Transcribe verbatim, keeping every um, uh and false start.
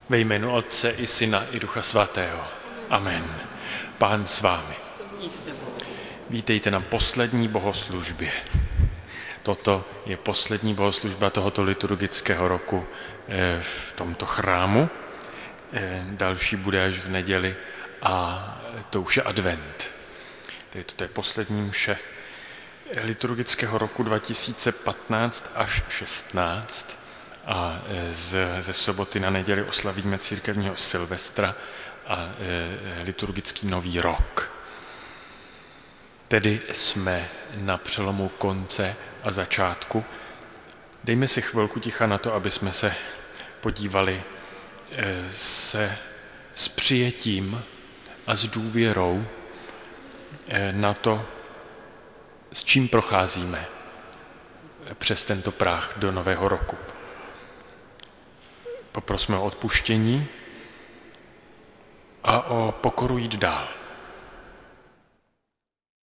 Ve jménu Otce i Syna i Ducha Svatého. Amen. Pán s vámi. Vítejte na poslední bohoslužbě. Toto je poslední bohoslužba tohoto liturgického roku v tomto chrámu. Další bude až v neděli a to už je advent. Tedy toto je poslední mše liturgického roku dva tisíce patnáct až šestnáct a z, ze soboty na neděli oslavíme církevního Silvestra a e, liturgický nový rok. Tedy jsme na přelomu konce a začátku. Dejme si chvilku ticha na to, aby jsme se podívali e, se s přijetím a s důvěrou e, na to, s čím procházíme přes tento práh do nového roku. Poprosme o odpuštění a o pokoru jít dál.